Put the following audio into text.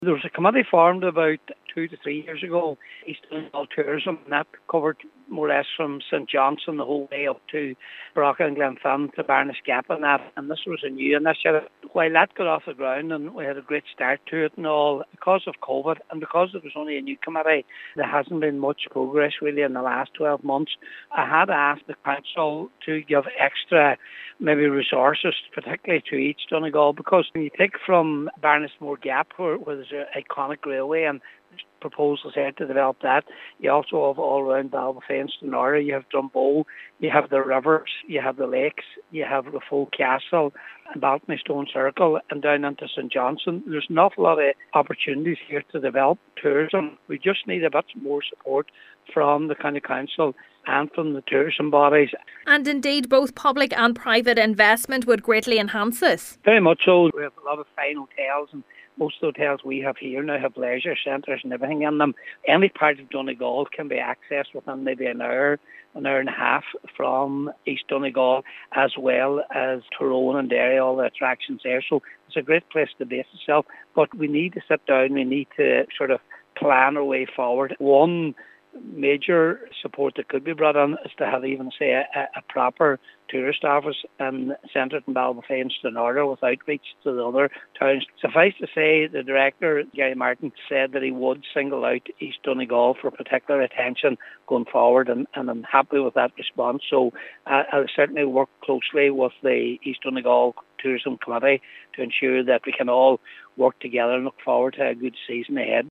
There was a committee formed about 2 to 3 years ago, East Donegal Tourism, and that covered more or less from St Johnson the whole way up to Baraka and Glenfin to Barnes Gap and that. And this was a new initiative. While that got off the ground and we had a great start to it and all, because of COVID and because it was only a new committee, there hasn't been much progress really in the last 12 months. I had asked the council to give extra maybe resources, particularly to East Donegal, because when you take from Barnesmore Gap, where there's an iconic railway and proposals there to develop that. You also have all around Ballyfane and Stonora. You have Drumboe, you have the rivers, you have the lakes, you have the full castle and Balcony Stone Circle and down into St Johnson. There's an awful lot of opportunities here to develop tourism. We just need a bit more support from the County Council and from the tourism bodies. And indeed, both public and private investment would greatly enhance this. Very much so. We have a lot of fine hotels, and most of the hotels we have here now have leisure centres and everything in them. Any part of Donegal can be accessed within maybe an hour and a half from East Donegal, as well as Tyrone and Derry, all the attractions there. So it's a great place to base itself. But we need to sit down, we need to sort of plan our way forward. One major support that could be brought on is to have even, say, a proper tourist office and centred in Ballyfane and Stonora with outreach to the other towns. Suffice to say, the director, Gary Martin, said that he would single out East Donegal for particular attention going forward, and I'm happy with that response. So I'll certainly work closely with the East Donegal Tourism Committee to ensure that we can all work together and look forward to a good season ahead.